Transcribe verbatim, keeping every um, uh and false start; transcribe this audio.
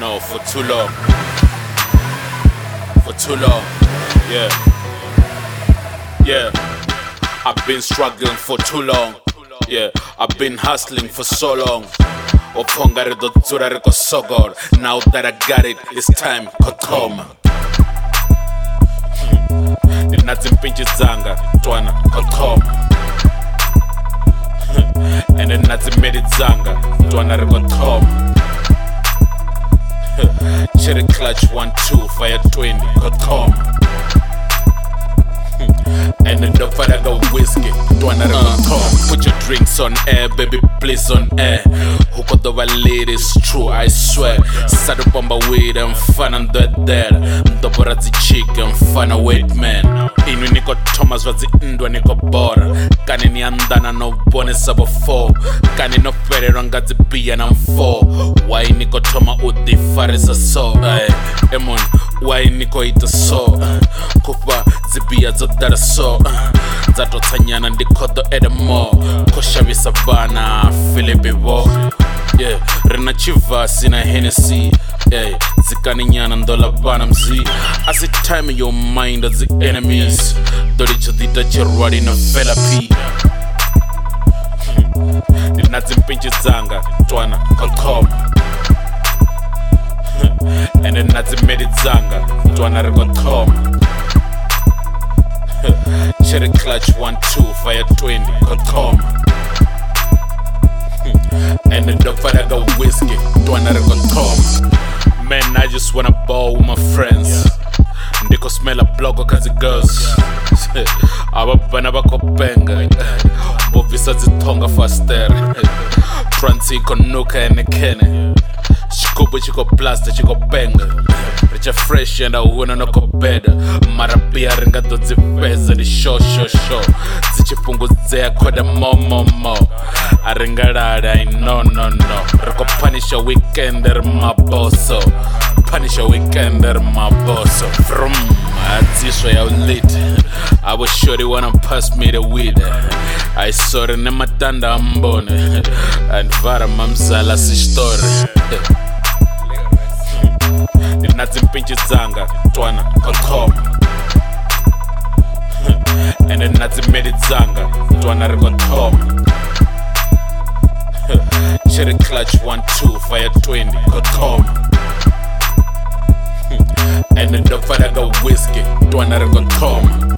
No, for too long. For too long. Yeah. Yeah. I've been struggling for too long. Yeah. I've been hustling for so long. Now that I got it, it's time to come. Ndinadzimpichidzanga twana kokoma ende ndinadzimedidzanga twana rikothoma Cherry clutch one two fire twenty kothoma and the dope for that whiskey twana rikothoma. Put your drinks on air, baby, please on air. Who got the valid is true, I swear. Sadu bomba weed and fun and dead dead. Mdoborazi chicken, fun a weight man. Inu niko Thomas wazi indwa niko bora. Kani ni andana no bone sabo four. Kani no fere rangazi biya na mfo. Why niko Toma udi farisa so. Emon, why niko ita so. Kufa zibiya zodara so. Zato tanyana ndikodo edemo. Kosha visabana, Philippe Bo. Yeah, Rena Chivas in a Hennessy. Yeah, Zikani nyana ndola bana mzi. As it time in your mind as the enemies. Doricho dita cherwadi na vela pi. Ndinadzimpichidzanga twana kokoma ende ndinadzimedidzanga twana rikothoma Cherry clutch one two fire twenty kothoma and the dope for that go whiskey twana rikothoma. Man, I just wanna ball with my friends. Ndiko smell a blogo cause it girls. Ababana bakopenga bovisa zitonga faster. Transi konuka ene kene. Chikobo chiko plaster chiko penga. Richa fresh and I wanna no go better. Marapia ringa do zipeza di show show show. Zichipungudzea koda mo mo mo. Aringarada I no no no. Riko punish a weekender my bosso. Punish a weekender my bosso. From Atisha ya lit. I was sure they wanna pass me the weed. I saw the nematanda ambone. And vara mamzala si story. Ndinadzimpichidzanga twana kokoma ende ndinadzimedidzanga twana rikothoma Cherry clutch one two fire twenty kothoma and the dope for that go whiskey twana rikothoma.